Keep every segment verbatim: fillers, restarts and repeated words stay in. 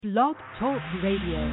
Blog Talk Radio.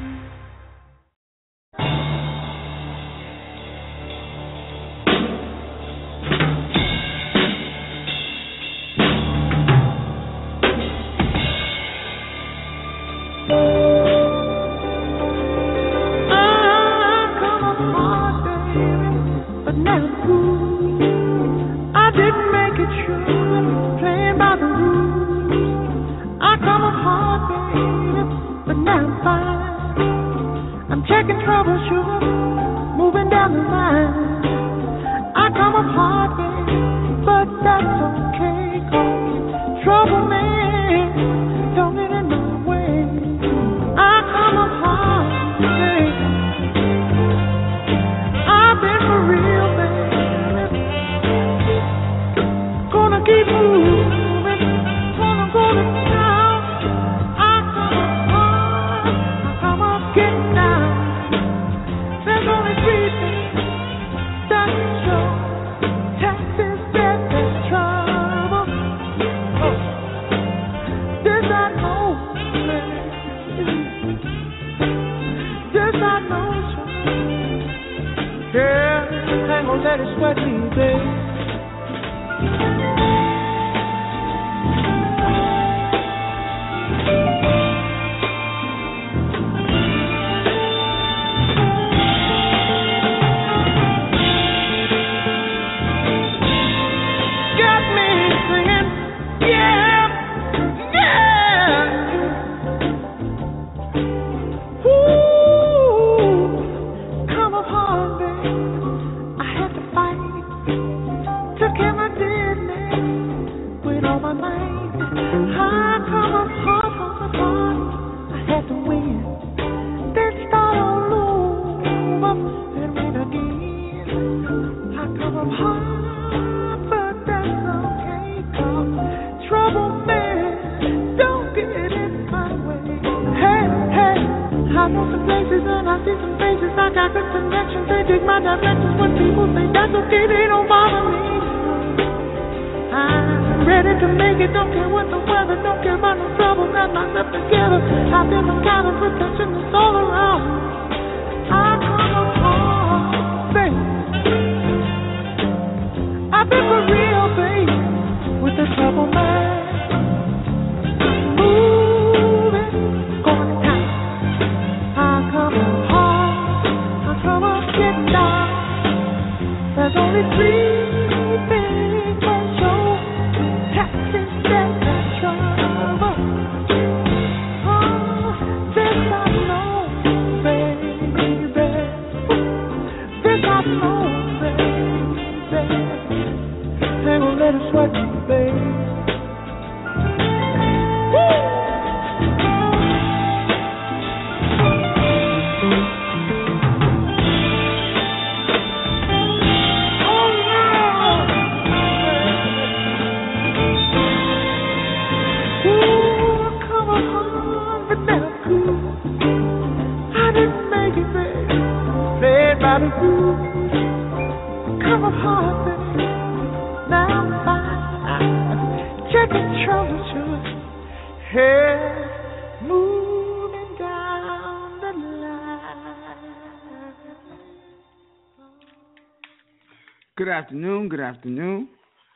Good afternoon, good afternoon.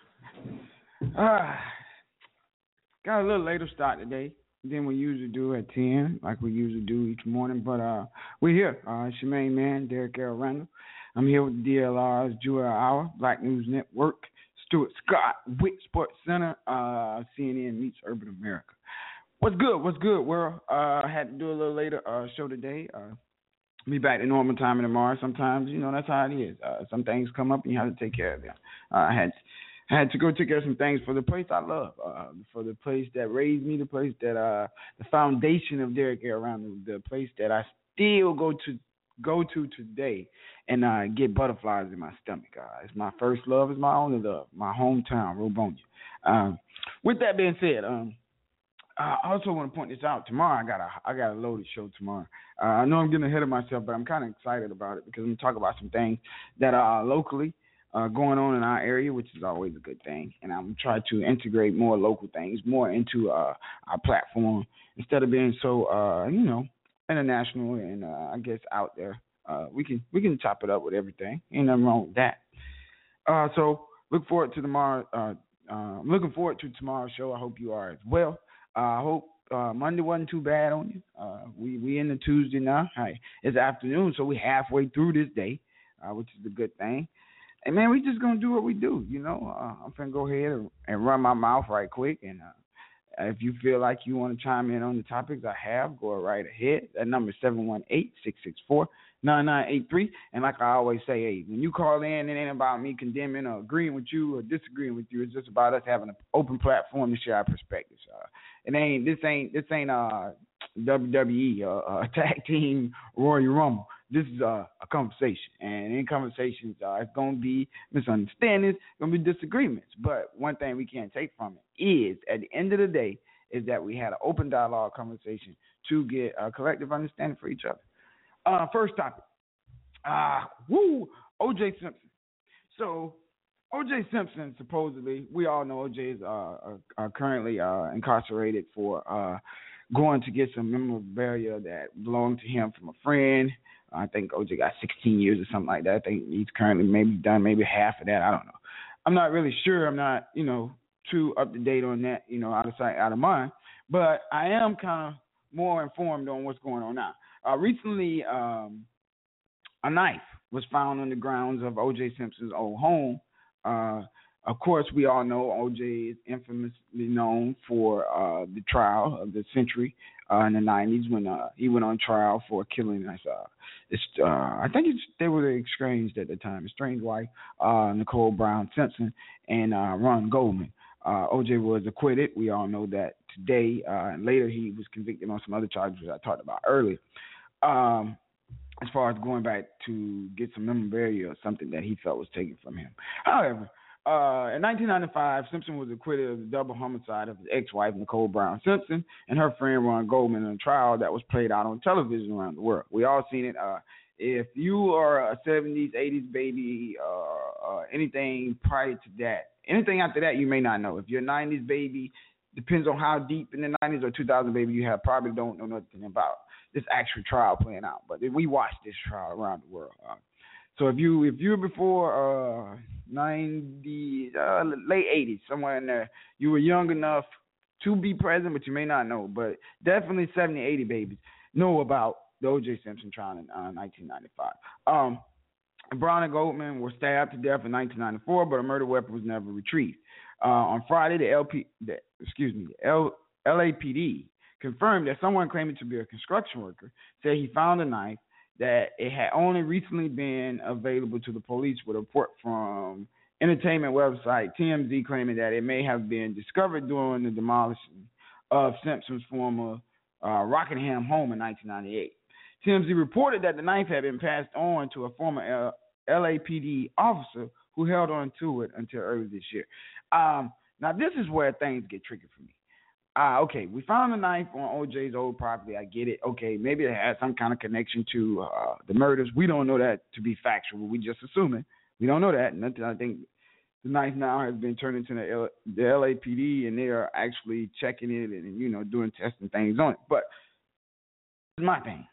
Uh, got a little later start today than we usually do at ten, like we usually do each morning. But uh, we're here. Uh, it's your main man, Derek L. Randall. I'm here with D L R's Jewel Hour, Black News Network, Stuart Scott, Wick Sports Center, uh, C N N Meets Urban America. What's good? What's good, world? Uh, I had to do a little later uh, show today. Uh, Be back to normal time tomorrow. Sometimes, you know, that's how it is. Uh, some things come up and you have to take care of them. Uh, I had I had to go take care of some things for the place I love, uh, for the place that raised me, the place that uh, the foundation of Derek L. Randall, the place that I still go to go to today and uh, get butterflies in my stomach. Uh, it's my first love, it's my only love, my hometown, Robonia. Um, with that being said, um, I also want to point this out. Tomorrow, I got a I got a loaded show tomorrow. Uh, I know I'm getting ahead of myself, but I'm kind of excited about it because I'm going to talk about some things that are locally uh, going on in our area, which is always a good thing. And I'm trying to integrate more local things more into uh, our platform instead of being so, uh, you know, international and uh, I guess out there. Uh, we can we can chop it up with everything. Ain't nothing wrong with that. Uh, so look forward to tomorrow. Uh, uh, I'm looking forward to tomorrow's show. I hope you are as well. Uh, I hope uh, Monday wasn't too bad on you. Uh, we we in the Tuesday now. Hey, it's afternoon, so we halfway through this day, uh, which is a good thing. And man, we just gonna do what we do. You know, uh, I'm gonna go ahead and, and run my mouth right quick. And uh, if you feel like you want to chime in on the topics I have, go right ahead. That number is seven one eight, six six four, nine nine eight three. And like I always say, hey, when you call in, it ain't about me condemning or agreeing with you or disagreeing with you. It's just about us having an open platform to share our perspectives. Uh, it ain't this ain't this ain't uh W W E uh, uh, tag team Royal Rumble. This is uh, a conversation, and in conversations, uh, it's gonna be misunderstandings, gonna be disagreements. But one thing we can't take from it is, at the end of the day, is that we had an open dialogue conversation to get a collective understanding for each other. Uh, first topic. Uh, woo, O J Simpson. So, O J Simpson, supposedly, we all know O J is uh, uh, uh, currently uh, incarcerated for uh, going to get some memorabilia that belonged to him from a friend. I think O J got sixteen years or something like that. I think he's currently maybe done maybe half of that. I don't know. I'm not really sure. I'm not, you know, too up to date on that, you know, out of sight, out of mind. But I am kind of more informed on what's going on now. Uh, recently, um, a knife was found on the grounds of O J Simpson's old home. Uh, of course, we all know O J is infamously known for uh, the trial of the century uh, in the nineties when uh, he went on trial for killing his, uh, his uh, I think it's, they were estranged at the time, estranged wife, uh, Nicole Brown Simpson, and uh, Ron Goldman. Uh, O J was acquitted. We all know that today. Uh, and later, he was convicted on some other charges I talked about earlier. Um, as far as going back to get some memorabilia or something that he felt was taken from him. However, uh, in nineteen ninety-five, Simpson was acquitted of the double homicide of his ex-wife, Nicole Brown Simpson, and her friend, Ron Goldman, in a trial that was played out on television around the world. We all seen it. Uh, if you are a seventies, eighties baby, uh, uh, anything prior to that, anything after that, you may not know. If you're a nineties baby, depends on how deep in the nineties or two thousand baby you have, probably don't know nothing about this actual trial playing out. But we watched this trial around the world. Uh, so if you if you're before uh, ninety, uh, late eighties, somewhere in there, you were young enough to be present, but you may not know. But definitely seventy, eighty babies know about the O J Simpson trial in uh, nineteen ninety-five. Um, Brown and Goldman were stabbed to death in nineteen ninety-four, but a murder weapon was never retrieved. Uh, on Friday, the L P, the, excuse me, the L, L A P D confirmed that someone claiming to be a construction worker said he found a knife, that it had only recently been available to the police, with a report from entertainment website T M Z claiming that it may have been discovered during the demolition of Simpson's former uh, Rockingham home in nineteen ninety-eight. T M Z reported that the knife had been passed on to a former L A P D officer who held on to it until early this year. Um, now, this is where things get tricky for me. Uh, okay, we found a knife on O J's old property. I get it. Okay, maybe it has some kind of connection to uh, the murders. We don't know that to be factual. We just assuming. We don't know that. And I think the knife now has been turned into the, L- the L A P D, and they are actually checking it and, you know, doing testing things on it. But this is my thing.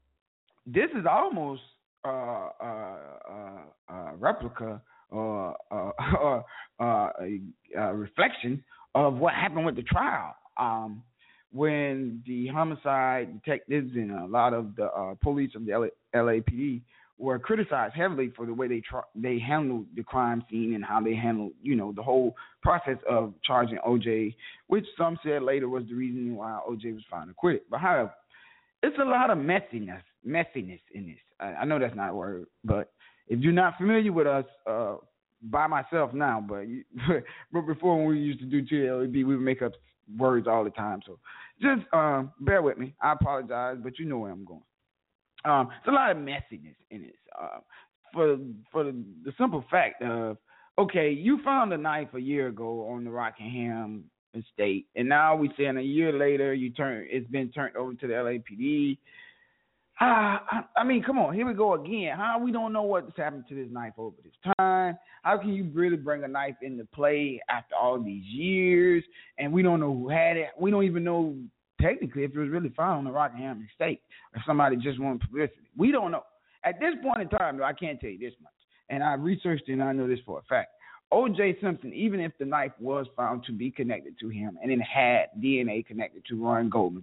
This is almost uh, uh, uh, uh, replica or uh, uh, uh, a, a reflection of what happened with the trial. Um, when the homicide detectives and a lot of the uh, police of the L A P D were criticized heavily for the way they tra- they handled the crime scene and how they handled, you know, the whole process of charging O J, which some said later was the reason why O J was found acquitted. But however, it's a lot of messiness, messiness in this. I, I know that's not a word, but if you're not familiar with us, uh, by myself now, but you, but before when we used to do T L B, we would make up words all the time. So just um, bear with me. I apologize, but you know where I'm going. Um, it's a lot of messiness in this. Uh, for for the, the simple fact of, okay, you found a knife a year ago on the Rockingham estate, and now we saying a year later you turn it's been turned over to the L A P D. Ah, I, I mean, come on, here we go again. How we don't know what's happened to this knife over this time? How can you really bring a knife into play after all these years? And we don't know who had it. We don't even know technically if it was really found on the Rockingham estate or somebody just wanted publicity. We don't know. At this point in time, though, I can't tell you this much. And I researched it, and I know this for a fact. O J. Simpson, even if the knife was found to be connected to him and it had D N A connected to Ron Goldman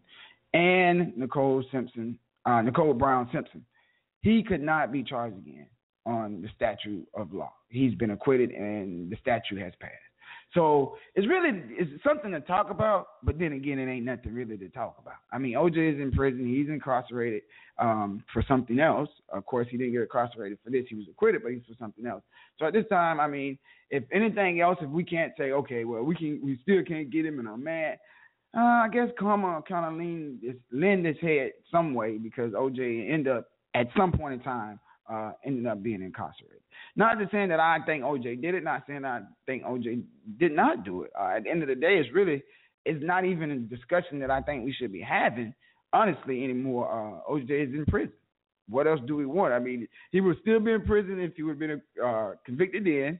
and Nicole Simpson, uh, Nicole Brown Simpson, he could not be charged again on the statute of law. He's been acquitted, and the statute has passed. So it's really it's something to talk about, but then again, it ain't nothing really to talk about. I mean, O J is in prison. He's incarcerated um, for something else. Of course, he didn't get incarcerated for this. He was acquitted, but he's for something else. So at this time, I mean, if anything else, if we can't say, okay, well, we can, we still can't get him, and I'm mad. Uh, I guess karma kind of lean, lend its head some way because O J ended up at some point in time uh, ended up being incarcerated. Not just saying that I think O J did it, not saying I think O J did not do it. Uh, at the end of the day, it's really, it's not even a discussion that I think we should be having, honestly, anymore. Uh, O J is in prison. What else do we want? I mean, he would still be in prison if he would have been uh, convicted then.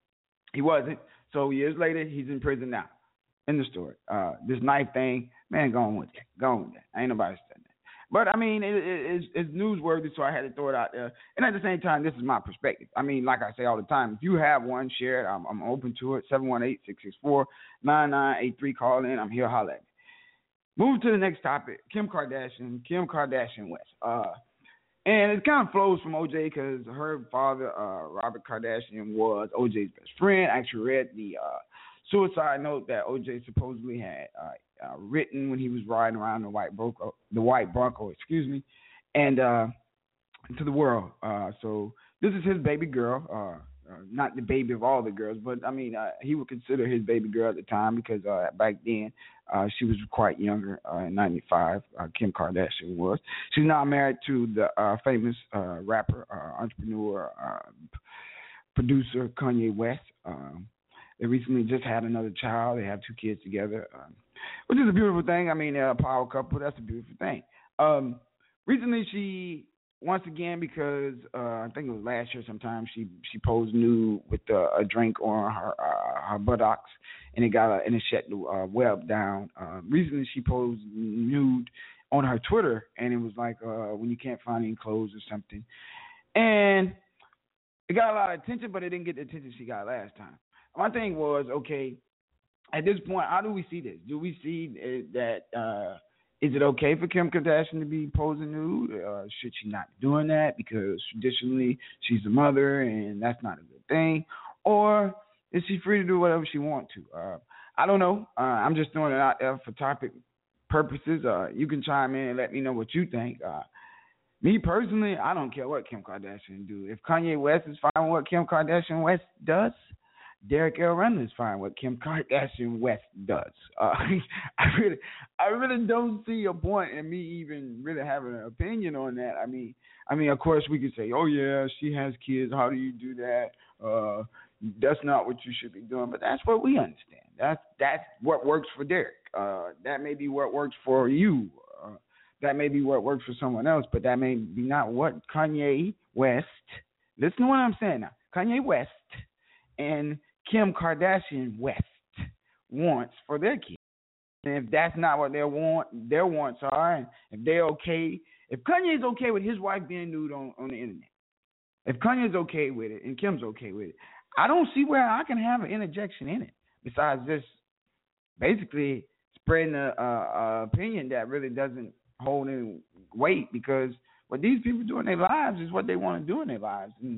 He wasn't. So years later, he's in prison now. In the story. Uh, this knife thing, man, go on with it. Go on with that. Ain't nobody said that. But, I mean, it, it, it's, it's newsworthy, so I had to throw it out there. And at the same time, this is my perspective. I mean, like I say all the time, if you have one, share it. I'm, I'm open to it. seven one eight, six six four, nine nine eight three. Call in. I'm here. Holla at me. Move to the next topic. Kim Kardashian. Kim Kardashian West. Uh, and it kind of flows from O J because her father, uh, Robert Kardashian, was O J's best friend. I actually read the uh, suicide note that O J supposedly had uh, uh, written when he was riding around the white Bronco, the white Bronco, excuse me, and uh, to the world. Uh, so this is his baby girl, uh, uh, not the baby of all the girls, but I mean uh, he would consider his baby girl at the time because uh, back then uh, she was quite younger. Uh, in ninety-five, uh, Kim Kardashian was. She's now married to the uh, famous uh, rapper, uh, entrepreneur, uh, producer Kanye West. Um, They recently just had another child. They have two kids together, um, which is a beautiful thing. I mean, they're a power couple. That's a beautiful thing. Um, recently, she, once again, because uh, I think it was last year sometime, she she posed nude with uh, a drink on her uh, her buttocks, and it got uh, and it shut the uh, web down. Uh, recently, she posed nude on her Twitter, and it was like uh, when you can't find any clothes or something. And it got a lot of attention, but it didn't get the attention she got last time. My thing was, okay, at this point, how do we see this? Do we see that, uh, is it okay for Kim Kardashian to be posing nude? Uh, should she not be doing that because traditionally she's a mother and that's not a good thing? Or is she free to do whatever she wants to? Uh, I don't know. Uh, I'm just throwing it out there for topic purposes. Uh, you can chime in and let me know what you think. Uh, me personally, I don't care what Kim Kardashian do. If Kanye West is fine with what Kim Kardashian West does, Derek L. Reynolds is fine what Kim Kardashian West does. Uh, I really, I really don't see a point in me even really having an opinion on that. I mean, I mean, of course we could say, oh yeah, she has kids. How do you do that? Uh, that's not what you should be doing. But that's what we understand. That's that's what works for Derek. Uh, that may be what works for you. Uh, that may be what works for someone else. But that may be not what Kanye West. Listen to what I'm saying now. Kanye West and Kim Kardashian West wants for their kids. And if that's not what their want, their wants are, and if they're okay, if Kanye's okay with his wife being nude on, on the internet, if Kanye's okay with it and Kim's okay with it, I don't see where I can have an interjection in it besides just basically spreading an opinion that really doesn't hold any weight because what these people do in their lives is what they want to do in their lives. And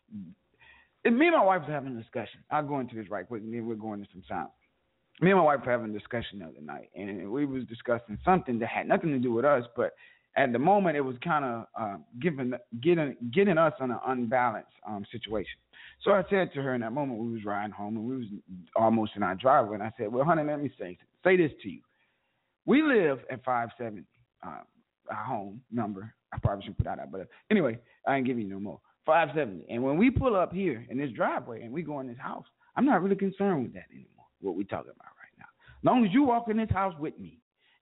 And me and my wife were having a discussion. I'll go into this right quick, and then we're going to some sound. Me and my wife were having a discussion the other night, and we was discussing something that had nothing to do with us, but at the moment it was kind of uh, giving, getting, getting us in an unbalanced um, situation. So I said to her in that moment, we was riding home, and we was almost in our driveway, and I said, well, honey, let me say say this to you. We live at five seventy, uh, our home number. I probably shouldn't put that out, but anyway, I ain't giving you no more. five seventy. And when we pull up here in this driveway and we go in this house, I'm not really concerned with that anymore, what we're talking about right now. As long as you walk in this house with me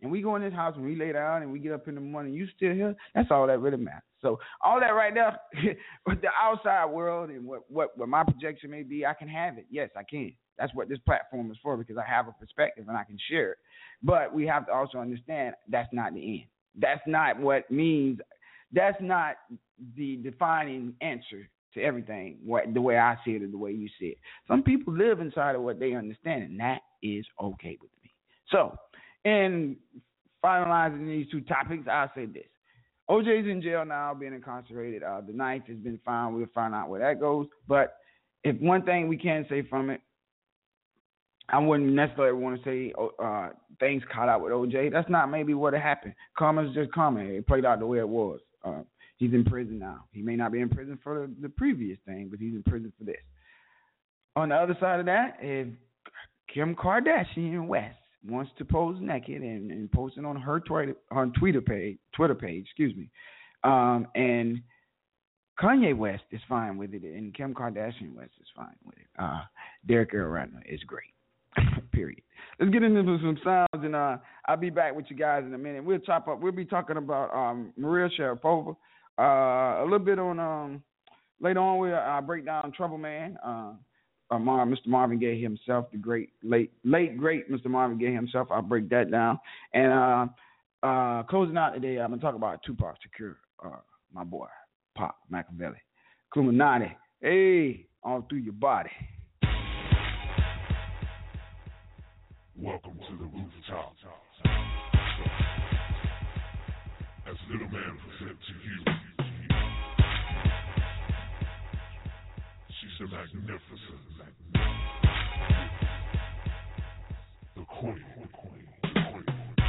and we go in this house and we lay down and we get up in the morning, you still here, that's all that really matters. So all that right there, with the outside world and what, what, what my projection may be, I can have it. Yes, I can. That's what this platform is for, because I have a perspective and I can share it. But we have to also understand that's not the end. That's not what means. That's not the defining answer to everything, what, the way I see it or the way you see it. Some people live inside of what they understand, and that is okay with me. So, in finalizing these two topics, I'll say this. O J's in jail now, being incarcerated. Uh, the knife has been found. We'll find out where that goes. But if one thing we can say from it, I wouldn't necessarily want to say uh, things caught out with O J. That's not maybe what happened. Karma's just karma. It played out the way it was. Uh, he's in prison now. He may not be in prison for the, the previous thing, but he's in prison for this. On the other side of that, if Kim Kardashian West wants to pose naked and, and post it on her Twitter, on Twitter page, Twitter page, excuse me, um, and Kanye West is fine with it, and Kim Kardashian West is fine with it. Uh, Derek Earl Ratner is great. Period. Let's get into some sounds, and uh, I'll be back with you guys in a minute. We'll chop up. We'll be talking about um, Maria Sharapova, uh, a little bit on um, later on. We'll uh, break down Trouble Man. Uh, uh, Mar- Mister Marvin Gaye himself, the great late late great Mister Marvin Gaye himself. I'll break that down. And uh, uh, closing out today, I'm gonna talk about Tupac Shakur, uh, my boy Pop Machiavelli, Illuminati. Hey, all through your body. Welcome to the rooftop. As Little Man present to you, she's a magnificent, the queen, the queen, the queen.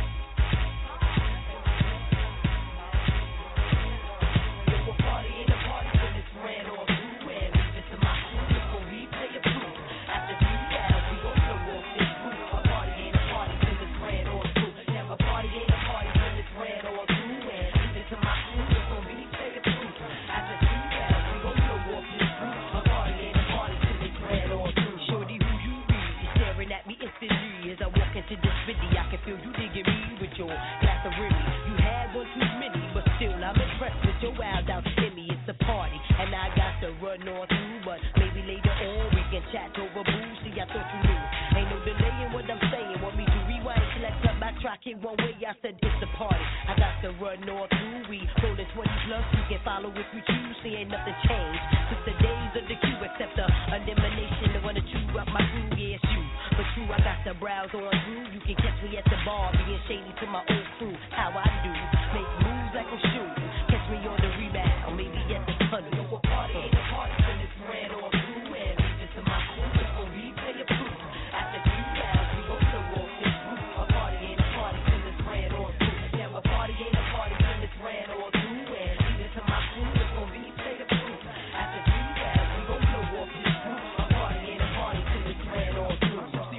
To this city, I can feel you digging me with your glass of Remy. You had one too many, but still I'm impressed with your wild out in me. It's a party, and I got to run on through, but maybe later on we can chat over booze. See, I thought you knew. Ain't no delay in what I'm saying. Want me to rewind, select up, backtrack it one way. I said it's a party. I got to run on through. We rolling twenty plus. You can follow if you choose. See, ain't nothing changed since the days of the queue, except the elimination. The one to chew up my crew, yeah, it's you. But true, I got to browse on through. You can catch me at the bar, being shady to my old crew. How I do, make moves like I'm shooting. Catch me on the rebound, maybe at the tunnel. No, a party ain't a party till it's red or blue. And leave it to my crew, it's gon' replay a proof. After two rounds, we gon' still walk this roof. A party ain't a party till it's red or blue. Yeah, a party ain't a party till it's red or blue. And leave it to my crew, it's gon' replay the proof. After two rounds, we gon' still walk this roof. A party ain't a party till it's red or blue.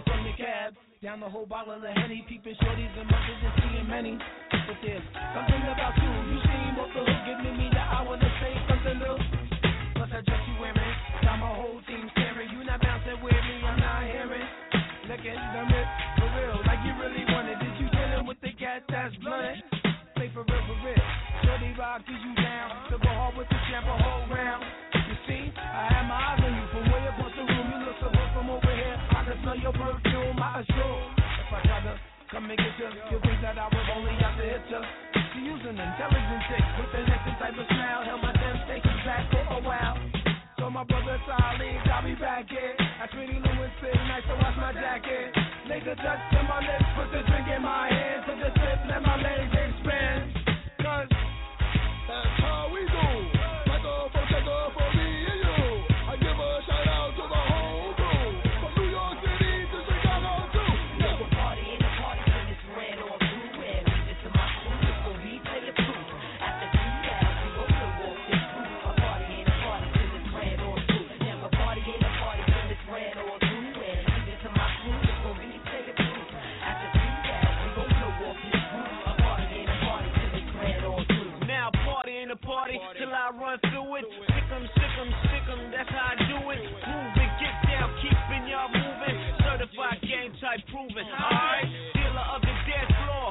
Down the whole bottle of Henny, peeping shorties and mothers and seeing many. But there's something about you, you seem off the hook, giving me the hour to say something little. Plus I dress you wearing, got my whole team staring. You not bouncing with me, I'm not hearing. Looking dumb it, for real, like you really wanted. Did you dealing with the cat that's blunt? Say for real, for real. Shorty rock, is you down? To go hard with the champ a whole round. You see, I had my eyes on you from way across the room. You look so good from over here. I can smell your perfume, I assure. If I try to come and get you, you'll think that I was only out to hit you. She using intelligent chick with the next type of smile. Held my temptations back for a while. So my brother Solid, I'll be back here. I Pretty Lewis fit, nice to wash my jacket. Nigga touch to my lips, put the drink in my hand. Took a sip, let my legs expand. Cause that's how we do. Like a protector for me and you. I give a shout out to the whole crew. From New York City to Chicago too. No, a party ain't a party till it's red or blue. And leave it to my crew, it's gon' replay a proof. After two rounds, we gon' still walk this roof. A party ain't a party till it's red or blue. Now a party ain't a party till it's red or blue. And leave it to my crew, it's gon' replay a proof. After two rounds, we gon' still walk this roof. A party ain't a party till it's red or blue. Now party ain't a party till I run through it. Sick 'em, sick 'em, sick 'em, that's how I do it. Move it, get down, keeping y'all moving. Certified game type proven, alright? Dealer of the dance floor, make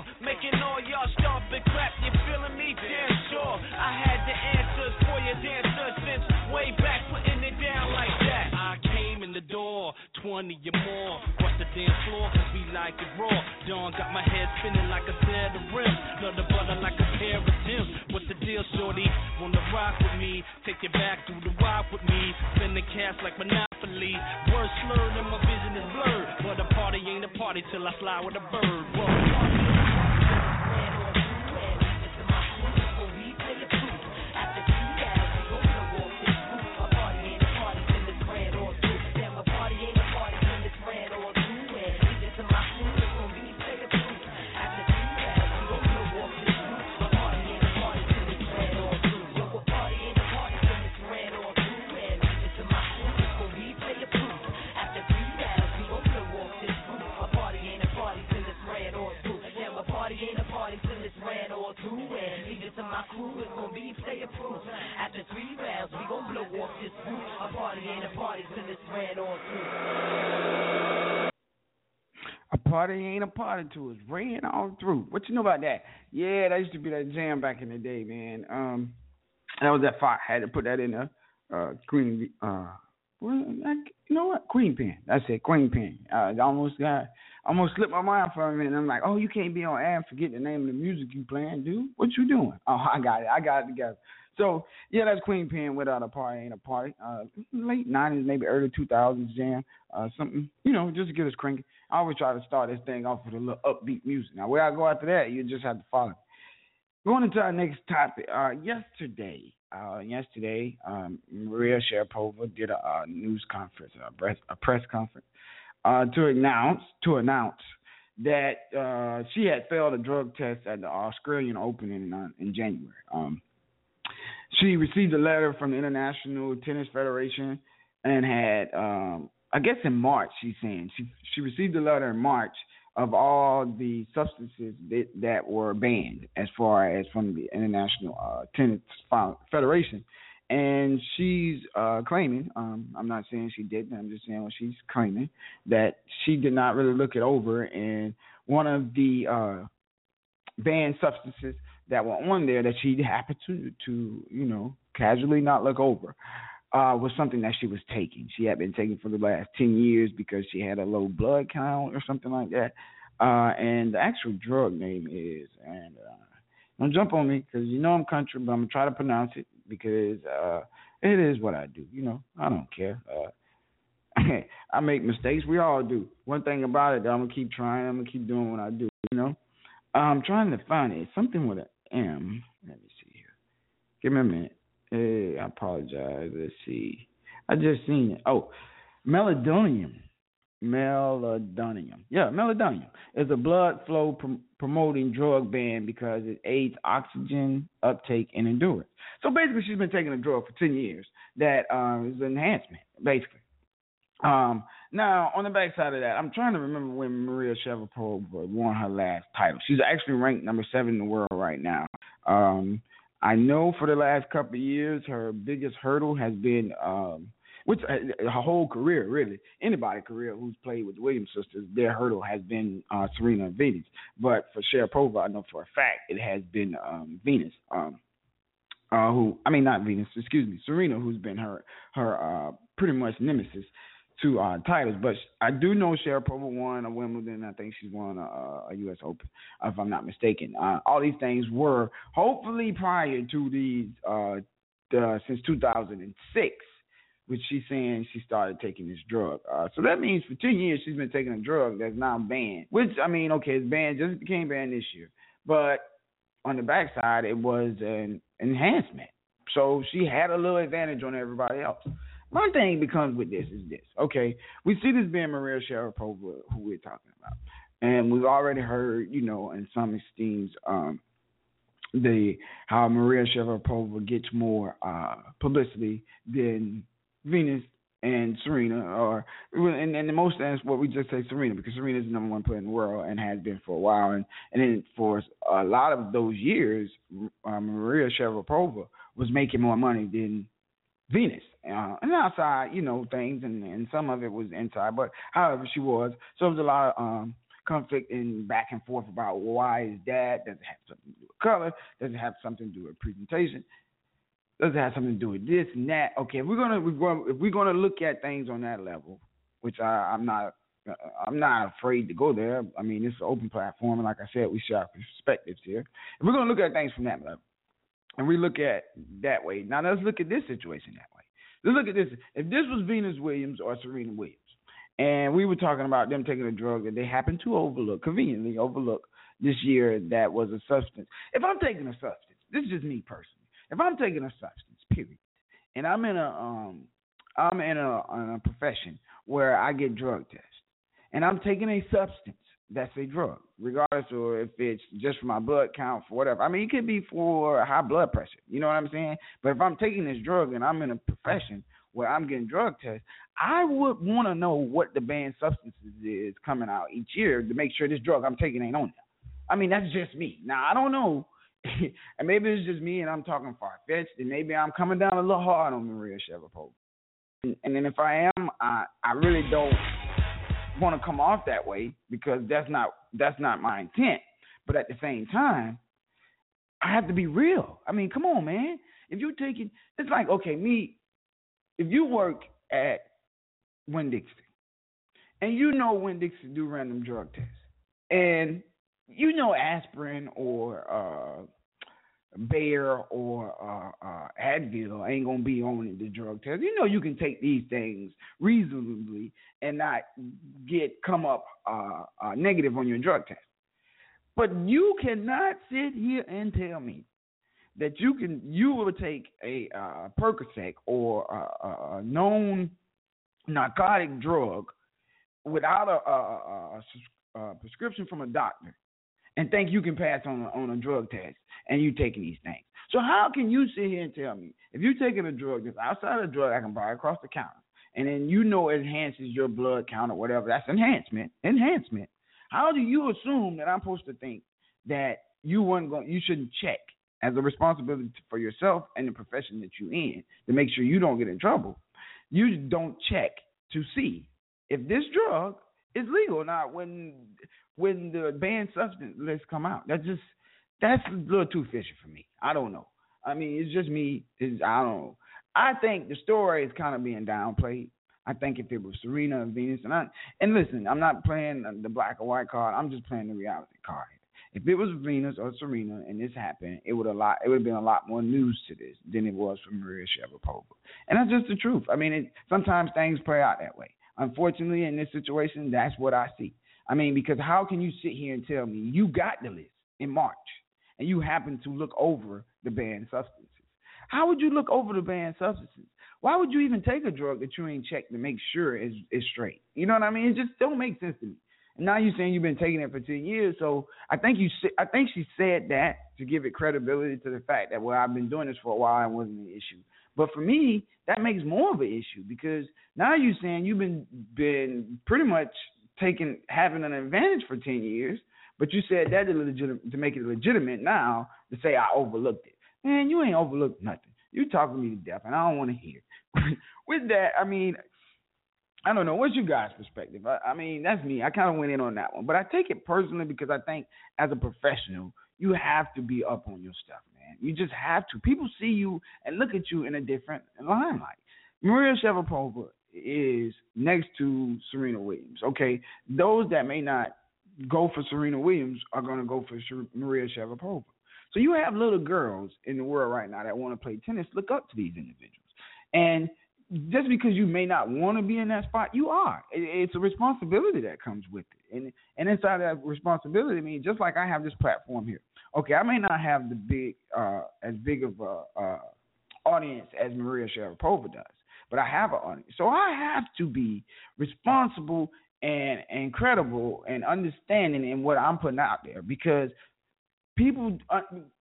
Can all y'all stomp and clap? You feeling me? Damn sure. I had the answers for your dancers since way back, putting it down like that. I came in the door, twenty or more. Bust the dance floor, cause we like it raw. Dawn got my head spinning like a set of rims. Love the butter like a pair of Timbs. What's the deal, shorty? Wanna rock with me? Take you back through the walk with me. Spend the cash like Monopoly. Words slurred and my vision is blurred. But a party ain't a party till I fly with a bird. Whoa. A party ain't a party to us. Rain all through. What you know about that? Yeah, that used to be that jam back in the day, man. Um, that was that fire. I had to put that in the uh, Queen. Uh, well, I, you know what? Queen Pen. That's it. Queen Pen. Uh, I almost got, almost slipped my mind for a minute. I'm like, oh, you can't be on air and forget the name of the music you playing, dude. What you doing? Oh, I got it. I got it together. So yeah, that's Queen Pen. Without a party ain't a party. Uh, late nineties, maybe early two thousands jam. Uh, something, you know, just to get us cranky. I always try to start this thing off with a little upbeat music. Now, where I go after that, you just have to follow me. Going into our next topic. Uh, yesterday, uh, yesterday, um, Maria Sharapova did a, a news conference, a press, a press conference, uh, to announce to announce that uh, she had failed a drug test at the Australian Open in uh, in January. Um, she received a letter from the International Tennis Federation and had. Um, I guess in March, she's saying she she received a letter in March of all the substances that, that were banned as far as from the International uh, Tennis Federation, and she's uh, claiming. Um, I'm not saying she didn't. I'm just saying what she's claiming that she did not really look it over, and one of the uh, banned substances that were on there that she happened to to you know casually not look over. Uh, was something that she was taking. She had been taking for the last ten years because she had a low blood count or something like that. Uh, and the actual drug name is, and uh, don't jump on me because you know I'm country, but I'm going to try to pronounce it because uh, it is what I do. You know, I don't care. Uh, I make mistakes. We all do. One thing about it, I'm going to keep trying. I'm going to keep doing what I do, you know. I'm trying to find it. Something with an M. Let me see here. Give me a minute. Hey, I apologize. Let's see. I just seen it. Oh, meldonium. Meldonium. Yeah, meldonium is a blood flow prom- promoting drug ban because it aids oxygen uptake and endurance. So basically, she's been taking a drug for ten years that um, is an enhancement, basically. Um, now, on the backside of that, I'm trying to remember when Maria Sharapova won her last title. She's actually ranked number seven in the world right now. Um, I know for the last couple of years, her biggest hurdle has been, um, which her whole career, really, anybody's career who's played with the Williams sisters, their hurdle has been uh, Serena and Venus. But for Sharapova, I know for a fact it has been um, Venus, um, uh, who, I mean, not Venus, excuse me, Serena, who's been her, her uh, pretty much nemesis to uh, titles. But I do know Sharapova won a Wimbledon. I think she's won a, a U S Open, if I'm not mistaken. Uh, all these things were hopefully prior to these uh, the, since two thousand six, which she's saying she started taking this drug. Uh, so that means for ten years she's been taking a drug that's now banned, which, I mean, okay, it's banned, just became banned this year. But on the backside, it was an enhancement. So she had a little advantage on everybody else. My thing becomes with this is this. Okay, we see this being Maria Sharapova, who we're talking about. And we've already heard, you know, in some esteems, um, the how Maria Sharapova gets more uh, publicity than Venus and Serena, or and, and the most that's what we just say Serena, because Serena is the number one player in the world and has been for a while, and and then for a lot of those years, uh, Maria Sharapova was making more money than Venus, uh, and outside, you know, things, and, and some of it was inside, but however she was, so it was a lot of um, conflict and back and forth about why is that? Does it have something to do with color? Does it have something to do with presentation? Does it have something to do with this and that? Okay, if we're gonna, we're gonna if we're gonna look at things on that level, which I, I'm not, I'm not afraid to go there. I mean, it's an open platform, and like I said, we share our perspectives here. If we're gonna look at things from that level, and we look at that way, now let's look at this situation that way. Let's look at this. If this was Venus Williams or Serena Williams, and we were talking about them taking a drug that they happened to overlook, conveniently overlook this year, that was a substance. If I'm taking a substance, this is just me personally. If I'm taking a substance, period, and I'm in a um, I'm in a, in a profession where I get drug tests, and I'm taking a substance that's a drug, regardless of if it's just for my blood count, for whatever. I mean, it could be for high blood pressure. You know what I'm saying? But if I'm taking this drug and I'm in a profession where I'm getting drug tests, I would want to know what the banned substances is coming out each year to make sure this drug I'm taking ain't on there. I mean, that's just me. Now, I don't know. And maybe it's just me and I'm talking far-fetched, and maybe I'm coming down a little hard on Maria Sharapova. And, and then if I am, I, I really don't want to come off that way, because that's not that's not my intent. But at the same time, I have to be real. I mean, come on, man. If you take it, it's like, okay, me, if you work at Winn-Dixie, and you know Winn-Dixie do random drug tests, and you know aspirin or uh, Bayer or uh, uh, Advil ain't going to be on the drug test. You know you can take these things reasonably and not get come up uh, uh, negative on your drug test. But you cannot sit here and tell me that you can you will take a uh, Percocet or a, a known narcotic drug without a, a, a, a prescription from a doctor and think you can pass on a, on a drug test, and you taking these things. So how can you sit here and tell me, if you're taking a drug that's outside of a drug I can buy across the counter, and then you know it enhances your blood count or whatever, that's enhancement, enhancement. How do you assume that I'm supposed to think that you weren't going, you shouldn't check as a responsibility for yourself and the profession that you're in to make sure you don't get in trouble? You don't check to see if this drug is legal or not when when the banned substance lists come out. That's just that's a little too fishy for me. I don't know. I mean, it's just me. It's, I don't know. I think the story is kind of being downplayed. I think if it was Serena and Venus, and I and listen, I'm not playing the black or white card. I'm just playing the reality card. If it was Venus or Serena and this happened, it would a lot. It would have been a lot more news to this than it was for Maria Sharapova. And that's just the truth. I mean, it, sometimes things play out that way. Unfortunately, in this situation, that's what I see. I mean, because how can you sit here and tell me you got the list in March and you happen to look over the banned substances? How would you look over the banned substances? Why would you even take a drug that you ain't checked to make sure it's, it's straight? You know what I mean? It just don't make sense to me. And now you're saying you've been taking it for ten years, so I think you. I think she said that to give it credibility to the fact that, well, I've been doing this for a while and it wasn't an issue. But for me, that makes more of an issue, because now you're saying you've been been pretty much taking having an advantage for ten years, but you said that to, legit, to make it legitimate now to say I overlooked it. Man, you ain't overlooked nothing. You talking me to death, and I don't want to hear. With that, I mean, I don't know. What's your guys' perspective? I, I mean, that's me. I kind of went in on that one. But I take it personally because I think as a professional, you have to be up on your stuff, man. You just have to. People see you and look at you in a different limelight. Maria Sharapova is next to Serena Williams. Okay, those that may not go for Serena Williams are going to go for Maria Sharapova. So you have little girls in the world right now that want to play tennis, look up to these individuals. And just because you may not want to be in that spot, you are. It's a responsibility that comes with it. And and inside that responsibility, I mean, just like I have this platform here. Okay, I may not have the big, uh, as big of a uh, audience as Maria Sharapova does, but I have an audience. So I have to be responsible and, and credible and understanding in what I'm putting out there, because people, uh,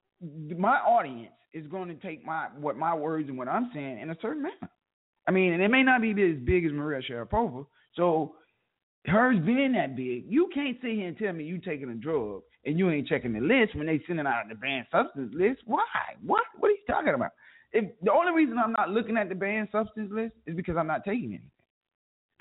my audience is going to take my what my words and what I'm saying in a certain manner. I mean, and it may not be as big as Maria Sharapova. So hers being that big, you can't sit here and tell me you taking a drug and you ain't checking the list when they sending out the banned substance list. Why? What? What are you talking about? If the only reason I'm not looking at the banned substance list is because I'm not taking anything.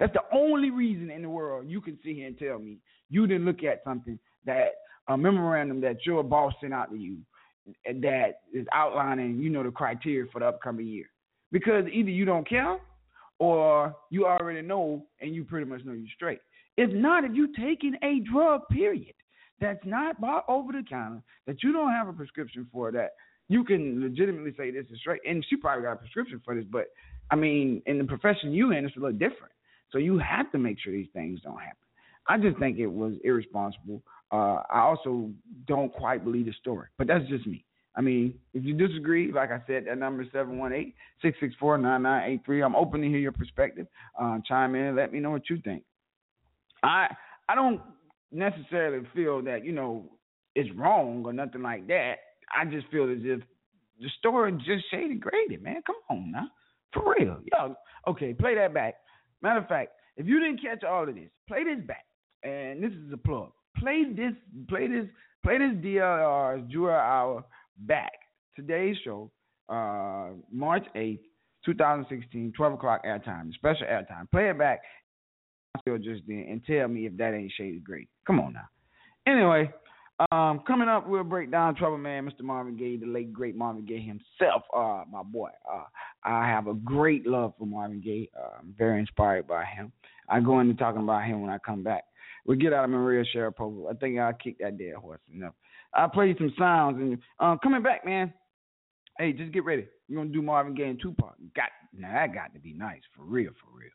That's the only reason in the world you can sit here and tell me you didn't look at something that a memorandum that your boss sent out to you that is outlining, you know, the criteria for the upcoming year. Because either you don't care or you already know and you pretty much know you're straight. If not, if you're taking a drug, period, that's not bought over the counter, that you don't have a prescription for, that you can legitimately say this is straight. And she probably got a prescription for this, but, I mean, in the profession you in, it's a little different. So you have to make sure these things don't happen. I just think it was irresponsible. Uh, I also don't quite believe the story, but that's just me. I mean, if you disagree, like I said, that number is seven one eight, six six four, nine nine eight three. I'm open to hear your perspective. Uh, chime in and let me know what you think. I I don't necessarily feel that, you know, it's wrong or nothing like that. I just feel as if the story just shaded graded, man. Come on now. For real. Yo, okay, play that back. Matter of fact, if you didn't catch all of this, play this back. And this is a plug. Play this, play this, play this D L R's Jewel Hour back. Today's show, uh, March eighth, twenty sixteen, twelve o'clock airtime, special airtime. Play it back just then and tell me if that ain't shaded great. Come on now. Anyway, um, coming up, we'll break down Trouble Man, Mister Marvin Gaye, the late, great Marvin Gaye himself, uh, my boy. Uh, I have a great love for Marvin Gaye. Uh, I'm very inspired by him. I go into talking about him when I come back. We'll get out of Maria Sharapova. I think I'll kick that dead horse enough. I'll play you some sounds. And uh, coming back, man, hey, just get ready. We're going to do Marvin Gaye in two-part. Got, now, that got to be nice. For real, for real.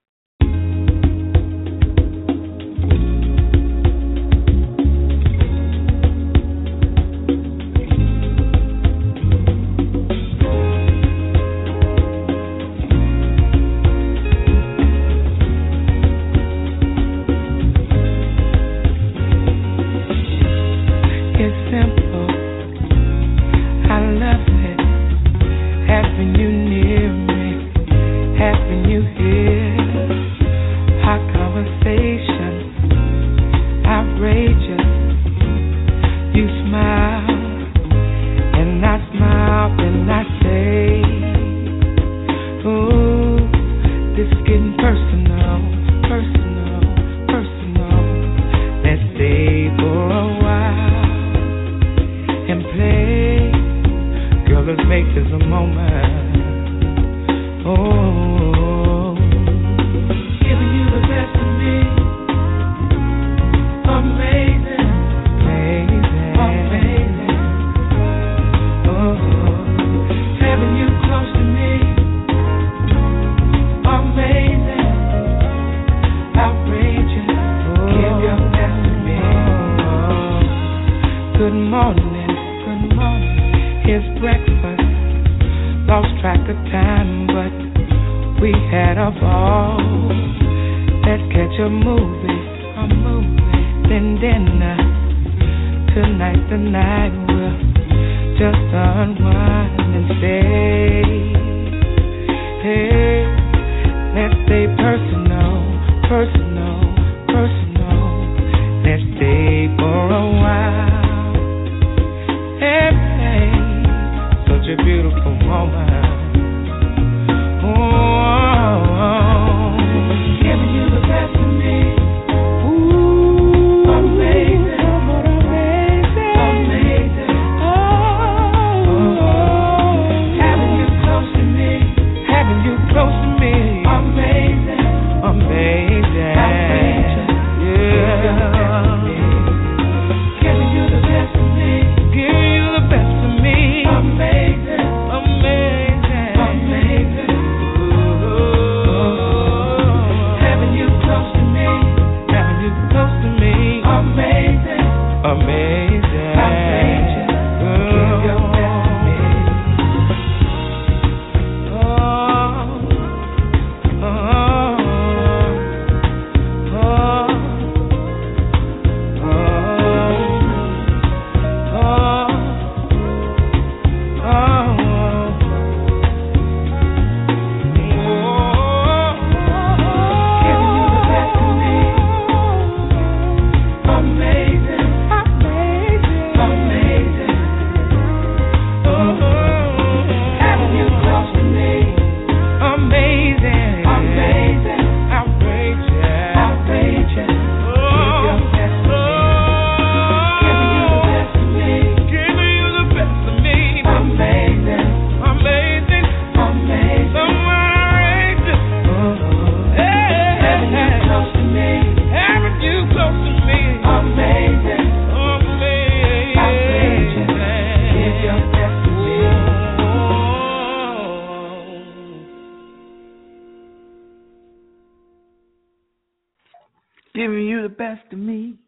Giving you the best of me,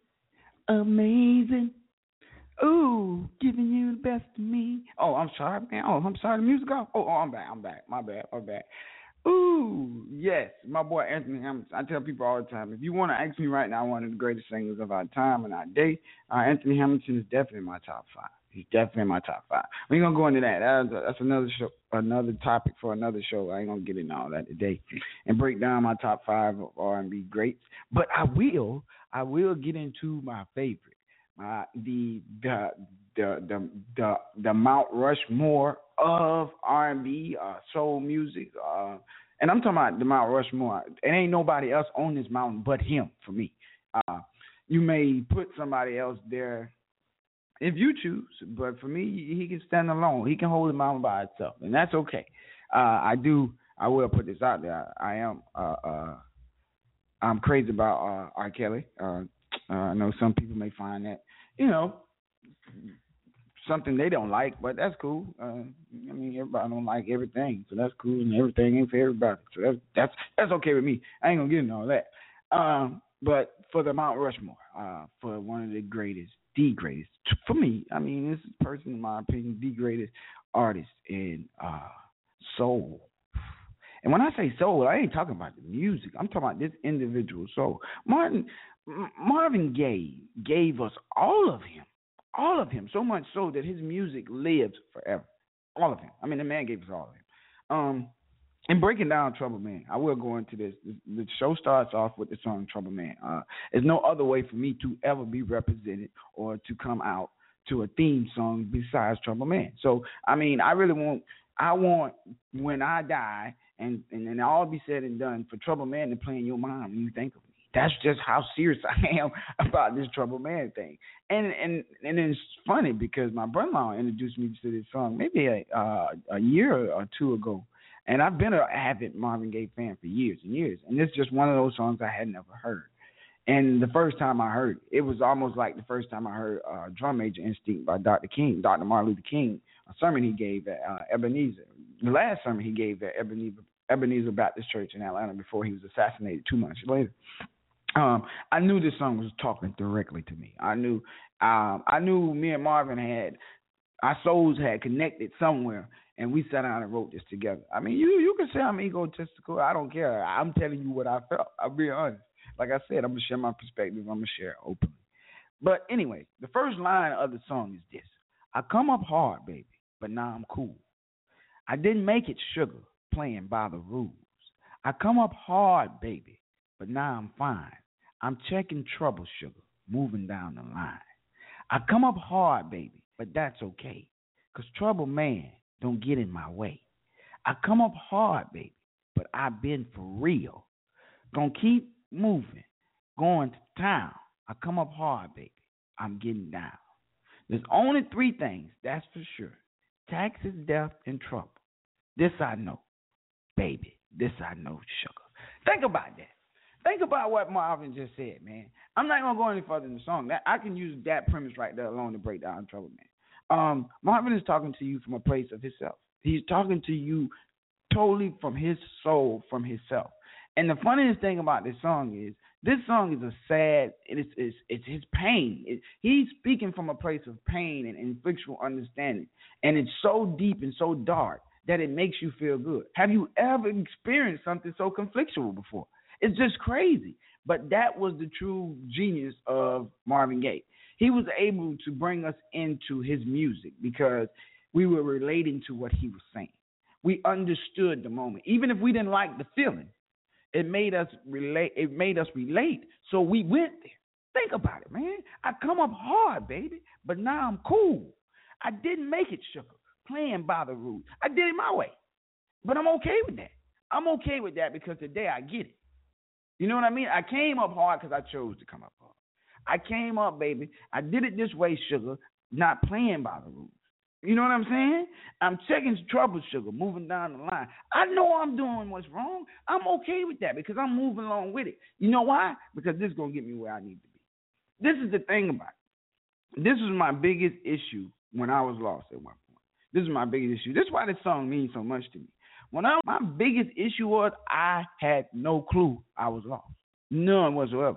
amazing. Ooh, giving you the best of me. Oh, I'm sorry, man. Oh, I'm sorry. The music off. Oh, oh, I'm back. I'm back. My bad. My bad. Ooh, yes. My boy Anthony Hamilton. I tell people all the time, if you want to ask me right now, one of the greatest singers of our time and our day, uh, Anthony Hamilton is definitely in my top five. He's definitely in my top five. We're gonna go into that. That's, that's another show, another topic for another show. I ain't gonna get into all that today and break down my top five of R and B greats. But I will. I will get into my favorite. Uh, the, the the the the the Mount Rushmore of R and B, uh, soul music, uh, and I'm talking about the Mount Rushmore. It ain't nobody else on this mountain but him for me. Uh, you may put somebody else there if you choose, but for me, he can stand alone. He can hold the mountain by itself, and that's okay. Uh, I do. I will put this out there. I am. Uh, uh, I'm crazy about uh, R. Kelly. Uh, uh, I know some people may find that, you know, something they don't like, but that's cool. Uh, I mean, everybody don't like everything, so that's cool, and everything ain't for everybody. So that's that's that's okay with me. I ain't gonna get into all that. Um, but for the Mount Rushmore, uh, for one of the greatest, the greatest for me. I mean, this person, in my opinion, the greatest artist in uh, soul. And when I say soul, I ain't talking about the music. I'm talking about this individual soul. Martin Marvin Gaye gave us all of him, all of him, so much so that his music lives forever. All of him. I mean, the man gave us all of him. Um, and breaking down Trouble Man, I will go into this. The show starts off with the song Trouble Man. Uh, there's no other way for me to ever be represented or to come out to a theme song besides Trouble Man. So, I mean, I really want, I want when I die, and and then all be said and done, for Trouble Man to play in your mind when you think of me. That's just how serious I am about this Trouble Man thing. And and and it's funny because my brother-in-law introduced me to this song maybe a uh, a year or two ago, and I've been an avid Marvin Gaye fan for years and years. And it's just one of those songs I had never heard. And the first time I heard it, it was almost like the first time I heard uh, Drum Major Instinct by Doctor King, Doctor Martin Luther King, a sermon he gave at uh, Ebenezer. The last sermon he gave at Ebenezer, Ebenezer Baptist Church in Atlanta before he was assassinated two months later. Um, I knew this song was talking directly to me. I knew, um, I knew me and Marvin had, our souls had connected somewhere, and we sat down and wrote this together. I mean, you you can say I'm egotistical. I don't care. I'm telling you what I felt. I'll be honest. Like I said, I'm gonna share my perspective. I'm gonna share it openly. But anyway, the first line of the song is this: I come up hard, baby, but now I'm cool. I didn't make it sugar, playing by the rules. I come up hard, baby, but now I'm fine. I'm checking trouble, sugar, moving down the line. I come up hard, baby, but that's okay, 'cause Trouble Man don't get in my way. I come up hard, baby, but I've been for real. Gonna keep moving, going to town. I come up hard, baby. I'm getting down. There's only three things, that's for sure: taxes, death, and trouble. This I know, baby. This I know, sugar. Think about that. Think about what Marvin just said, man. I'm not going to go any further in the song. That I can use that premise right there alone to break down Trouble Man. Um, Marvin is talking to you from a place of himself. He's talking to you totally from his soul, from himself. And the funniest thing about this song is, this song is a sad, it's it's, it's his pain. It, he's speaking from a place of pain and intellectual understanding. And it's so deep and so dark that it makes you feel good. Have you ever experienced something so conflictual before? It's just crazy. But that was the true genius of Marvin Gaye. He was able to bring us into his music because we were relating to what he was saying. We understood the moment. Even if we didn't like the feeling, it made us relate. It made us relate. So we went there. Think about it, man. I come up hard, baby, but now I'm cool. I didn't make it sugar, playing by the rules. I did it my way, but I'm okay with that. I'm okay with that because today I get it. You know what I mean? I came up hard because I chose to come up hard. I came up, baby. I did it this way, sugar, not playing by the rules. You know what I'm saying? I'm checking trouble, sugar, moving down the line. I know I'm doing what's wrong. I'm okay with that because I'm moving along with it. You know why? Because this is going to get me where I need to be. This is the thing about it. This was my biggest issue when I was lost at one point. This is my biggest issue. This is why this song means so much to me. When I, my biggest issue was I had no clue I was lost. None whatsoever.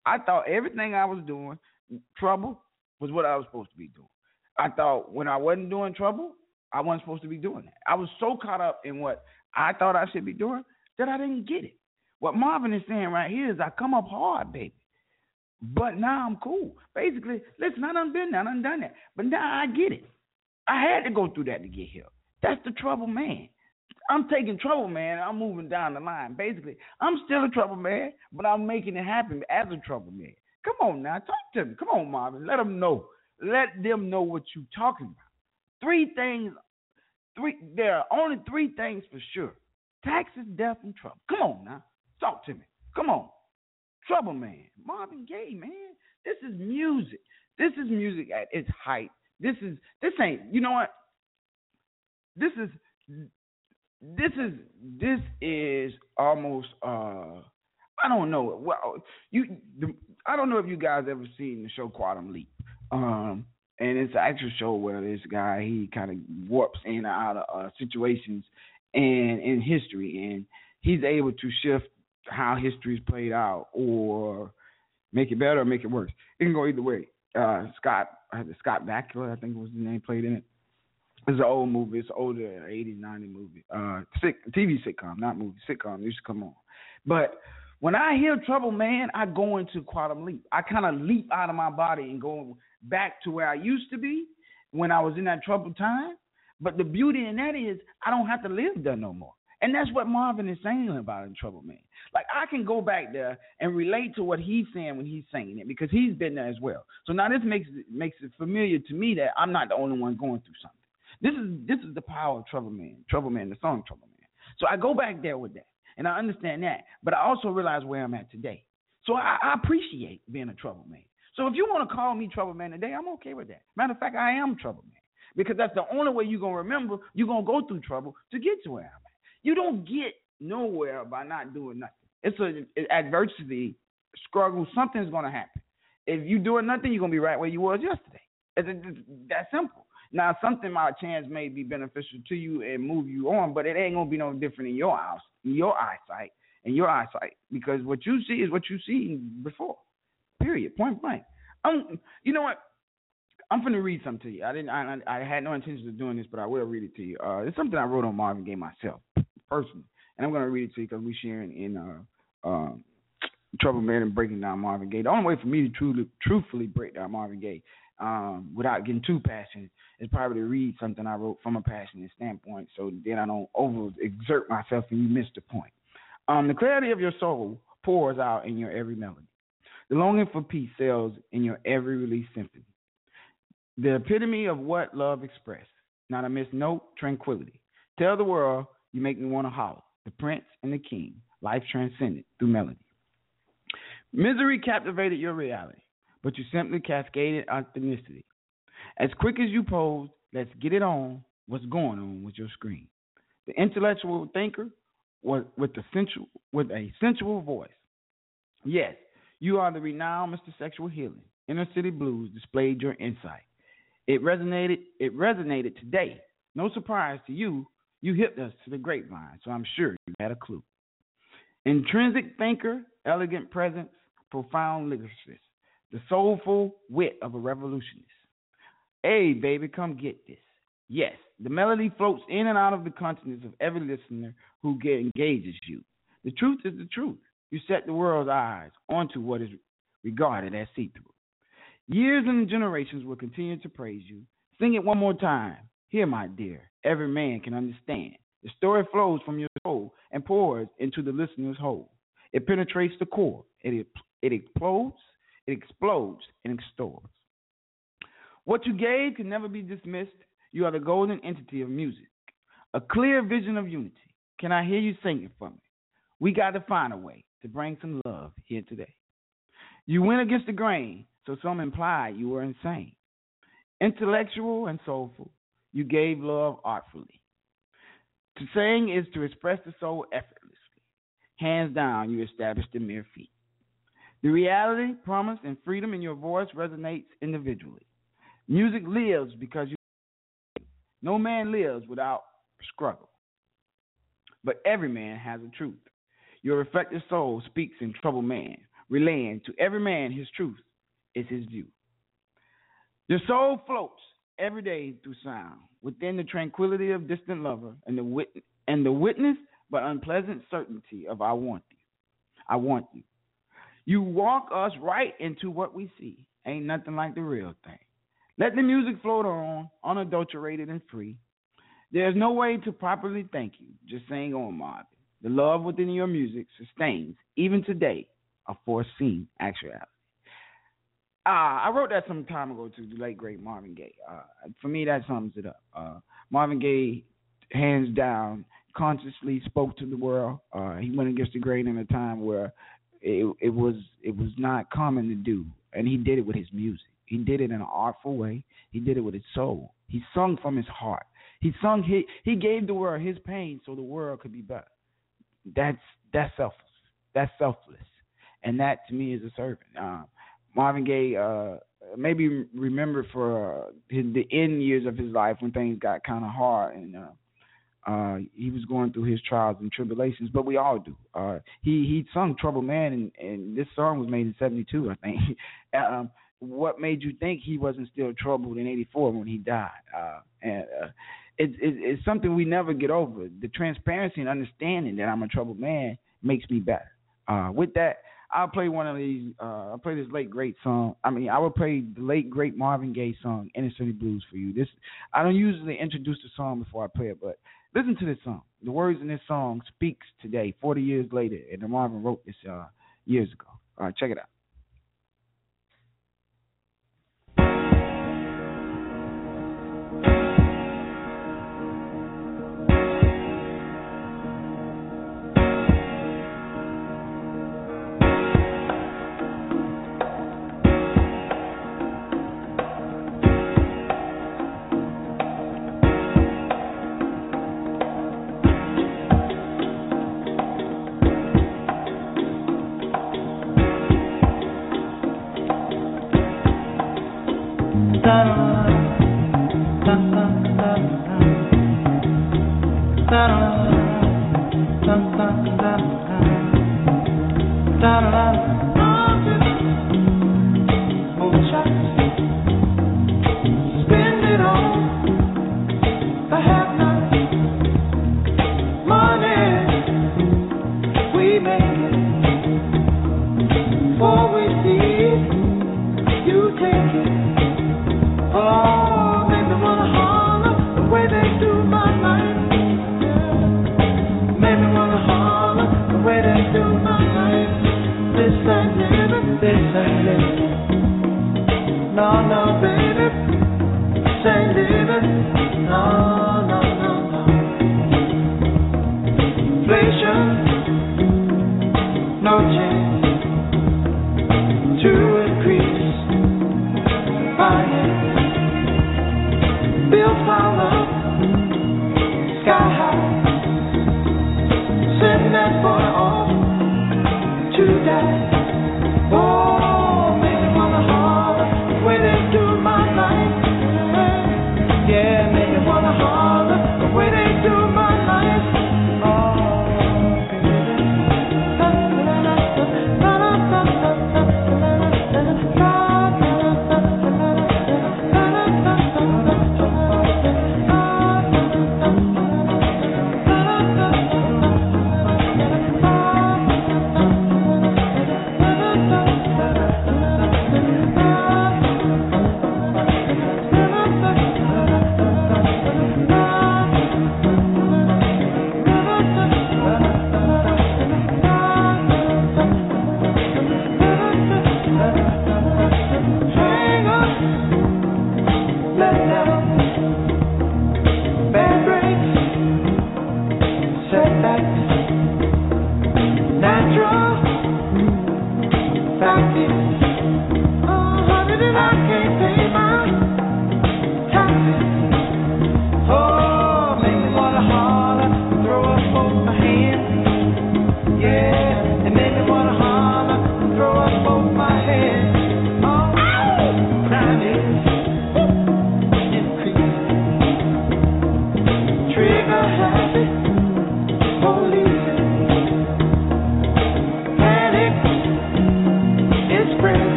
I thought everything I was doing, trouble, was what I was supposed to be doing. I thought when I wasn't doing trouble, I wasn't supposed to be doing that. I was so caught up in what I thought I should be doing that I didn't get it. What Marvin is saying right here is I come up hard, baby. But now I'm cool. Basically, listen, I done been there, I done done that. But now I get it. I had to go through that to get here. That's the trouble man. I'm taking trouble, man. I'm moving down the line. Basically, I'm still a trouble man, but I'm making it happen as a trouble man. Come on now, talk to me. Come on, Marvin. Let them know. Let them know what you're talking about. Three things. Three. There are only three things for sure: taxes, death, and trouble. Come on now, talk to me. Come on, trouble man, Marvin Gaye, man. This is music. This is music at its height. This is. This ain't. You know what? This is. This is. This is almost. Uh, I don't know. Well, you. The, I don't know if you guys ever seen the show Quantum Leap. Um, and it's an actual show where this guy, he kind of warps in and out of uh, situations and in history, and he's able to shift how history's played out or make it better or make it worse. It can go either way. Uh, Scott, uh, Scott Bakula, I think was the name, played in it. It's an old movie. It's an older eighties, nineties movie. Uh, sick, T V sitcom, not movie, sitcom. Used to come on. But when I hear Trouble Man, I go into Quantum Leap. I kind of leap out of my body and go back to where I used to be when I was in that troubled time. But the beauty in that is I don't have to live there no more. And that's what Marvin is saying about in Trouble Man. Like, I can go back there and relate to what he's saying when he's saying it because he's been there as well. So now this makes it, makes it familiar to me that I'm not the only one going through something. This is this is the power of Trouble Man, Trouble Man, the song Trouble Man. So I go back there with that, and I understand that. But I also realize where I'm at today. So I, I appreciate being a Trouble Man. So if you want to call me Trouble Man today, I'm okay with that. Matter of fact, I am Trouble Man because that's the only way you're going to remember you're going to go through trouble to get to where I'm at. You don't get nowhere by not doing nothing. It's an adversity, struggle, something's going to happen. If you're doing nothing, you're going to be right where you was yesterday. It's, it's that simple. Now, something by chance may be beneficial to you and move you on, but it ain't going to be no different in your house, in your eyesight, in your eyesight, because what you see is what you see before, period, point blank. I'm, you know what? I'm going to read something to you. I didn't. I, I had no intention of doing this, but I will read it to you. Uh, it's something I wrote on Marvin Gaye myself, personally, and I'm going to read it to you because we're sharing in uh, uh, Trouble Man and breaking down Marvin Gaye. The only way for me to truly, truthfully break down Marvin Gaye um, without getting too passionate is probably to read something I wrote from a passionate standpoint, so then I don't overexert myself and you miss the point. Um, the clarity of your soul pours out in your every melody. The longing for peace sails in your every released symphony. The epitome of what love expressed, not a missed note, tranquility. Tell the world you make me want to holler. The prince and the king, life transcended through melody. Misery captivated your reality, but you simply cascaded authenticity. As quick as you posed, let's get it on, what's going on with your screen. The intellectual thinker was with the sensual, with a sensual voice. Yes, you are the renowned Mister Sexual Healing. Inner City Blues displayed your insight. It resonated. It resonated today. No surprise to you. You hipped us to the grapevine, so I'm sure you had a clue. Intrinsic thinker, elegant presence, profound lyricist, the soulful wit of a revolutionist. Hey, baby, come get this. Yes, the melody floats in and out of the consciousness of every listener who get, engages you. The truth is the truth. You set the world's eyes onto what is regarded as see-through. Years and generations will continue to praise you. Sing it one more time. Here, my dear, every man can understand. The story flows from your soul and pours into the listener's whole. It penetrates the core. It, it explodes, it explodes, and extols. What you gave can never be dismissed. You are the golden entity of music, a clear vision of unity. Can I hear you singing for me? We got to find a way to bring some love here today. You went against the grain, so some implied you were insane. Intellectual and soulful, you gave love artfully. To sing is to express the soul effortlessly. Hands down, you established the mere feat. The reality, promise, and freedom in your voice resonates individually. Music lives because you. No man lives without struggle. But every man has a truth. Your reflected soul speaks in Trouble Man, relaying to every man his truth is his view. Your soul floats every day through sound, within the tranquility of distant lover and the wit- and the witness but unpleasant certainty of I want you. I want you. You walk us right into what we see. Ain't nothing like the real thing. Let the music float on, unadulterated and free. There's no way to properly thank you. Just sing on, Marvin. The love within your music sustains, even today, a foreseen actuality. Uh, I wrote that some time ago to the late, great Marvin Gaye. Uh, for me, that sums it up. Uh, Marvin Gaye, hands down, consciously spoke to the world. Uh, he went against the grain in a time where it, it was it was not common to do, and he did it with his music. He did it in an artful way. He did it with his soul. He sung from his heart. He sung. He he gave the world his pain so the world could be better. That's that's selfless. That's selfless, and that to me is a servant. Uh, Marvin Gaye, uh, maybe remembered for uh, his, the end years of his life when things got kind of hard and uh, uh, he was going through his trials and tribulations. But we all do. Uh, he he sung "Troubled Man," and, and this song was made in seventy-two, I think. um, what made you think he wasn't still troubled in eighty-four when he died? Uh, and uh, it's it, it's something we never get over. The transparency and understanding that I'm a troubled man makes me better. Uh, with that, I'll play one of these. Uh, I'll play this late great song. I mean, I will play the late great Marvin Gaye song, "Inner City Blues" for you. This I don't usually introduce the song before I play it, but listen to this song. The words in this song speaks today, forty years later, and Marvin wrote this uh, years ago. All right, check it out. Bye.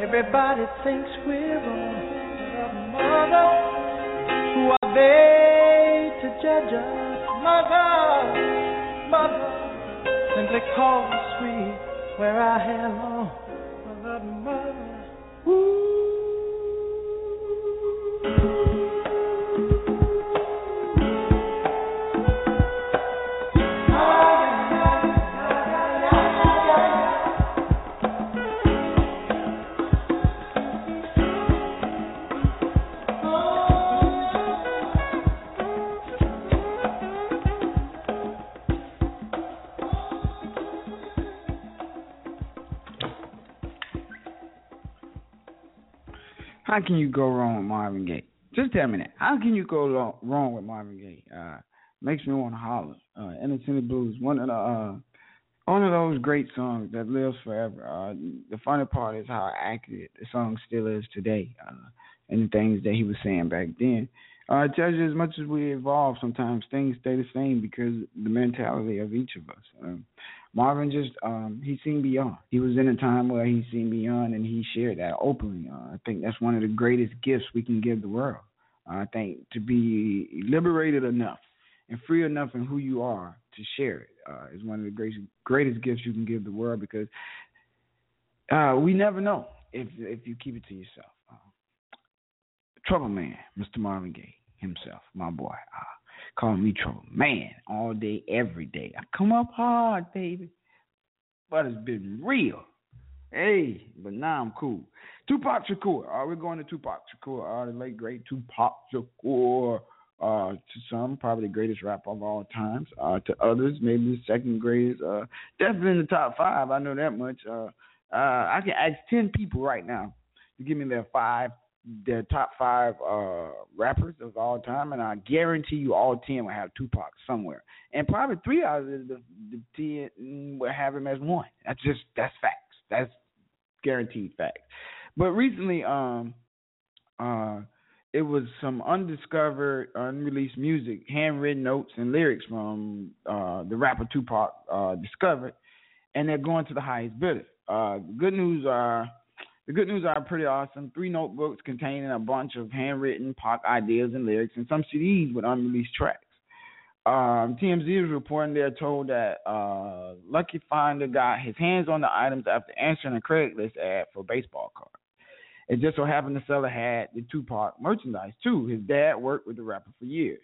Everybody thinks we're wrong, but mother, who are they to judge us? Mother, mother, simply call us sweet where our hair long. Mother, mother, ooh. How can you go wrong with Marvin Gaye? Just tell me that. How can you go lo- wrong with Marvin Gaye? Uh, makes me want to holler. Uh, Innocent Blues, one of the uh, one of those great songs that lives forever. Uh, the funny part is how accurate the song still is today, uh, and the things that he was saying back then. Uh, it tells you as much as we evolve, sometimes things stay the same because the mentality of each of us. Um, Marvin just, um, he seen beyond. He was in a time where he seen beyond, and he shared that openly. Uh, I think that's one of the greatest gifts we can give the world. Uh, I think to be liberated enough and free enough in who you are to share it uh, is one of the greatest, greatest gifts you can give the world, because uh, we never know if if you keep it to yourself. Uh, Trouble Man, Mister Marvin Gaye himself, my boy. Uh, call me Trouble Man all day, every day. I come up hard, baby, but it's been real. Hey, but now I'm cool. Tupac Shakur. Uh, we're going to Tupac Shakur, uh, the late, great Tupac Shakur. Uh, to some, probably the greatest rapper of all times. Uh, to others, maybe the second greatest. Uh, definitely in the top five, I know that much. Uh, uh, I can ask ten people right now to give me their five their top five uh, rappers of all time, and I guarantee you all ten will have Tupac somewhere. And probably three out of the, the ten will have him as one. That's just, that's facts. That's guaranteed facts. But recently, um, uh, it was some undiscovered, unreleased music, handwritten notes and lyrics from uh, the rapper Tupac uh, discovered, and they're going to the highest bidder. Uh, good news are... The good news are pretty awesome. Three notebooks containing a bunch of handwritten Pac ideas and lyrics, and some C Ds with unreleased tracks. Um, T M Z is reporting they're told that uh, Lucky Finder got his hands on the items after answering a Craigslist ad for a baseball card. It just so happened the seller had the Tupac merchandise, too. His dad worked with the rapper for years.